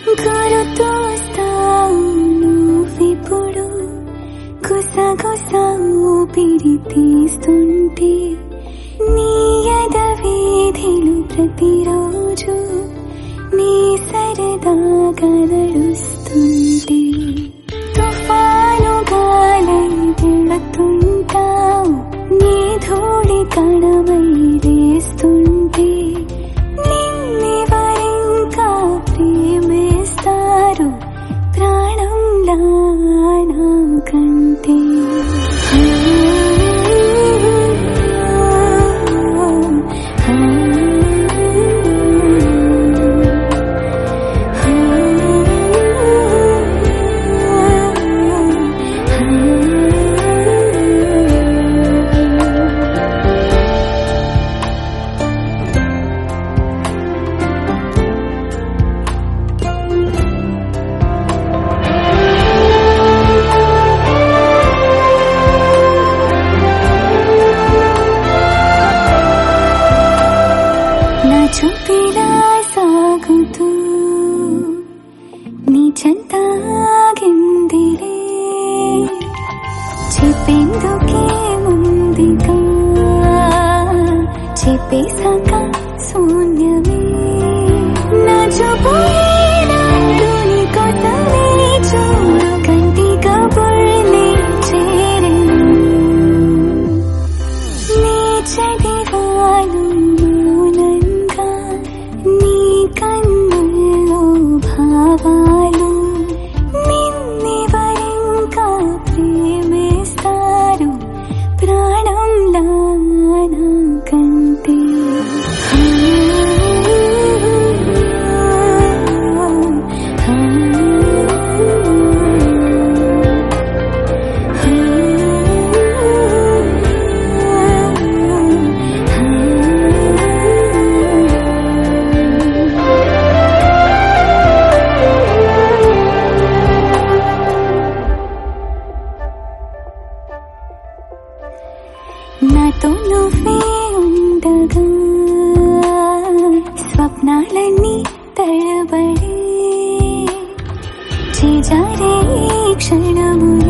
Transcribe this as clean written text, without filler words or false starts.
గురుతోస్తావు నువ్విప్పుడు గుసగుస ఊపిరి తీస్తుంటే నీ ఎదవీధిలో ప్రతిరోజు నీ సరదాగా నడుస్తుంటే తుఫాను గాలై వెళుతుంటావు నీ ధూళి కణమై లేస్తుంటే నిన్నెవరింకా ప్రేమిస్తారు ప్రాణంలా నాకంటే చూపిలా సాగుతూ నీ చెంతాగిందిలే చెప్పేందుకే ముందుగా చెప్పేశాక శూన్యమే నా చూపు నీ కోసమే చూడు కంటిగా పొర్లే చేరేను నీ చదివాను కన్నుల్లో భావాలు నిన్నెవరింకా ప్రేమిస్తారు ప్రాణంలా నాకంటే నాతో నువ్వే ఉండగా స్వప్నాలన్నీ తడబడే చేజారే క్షణములు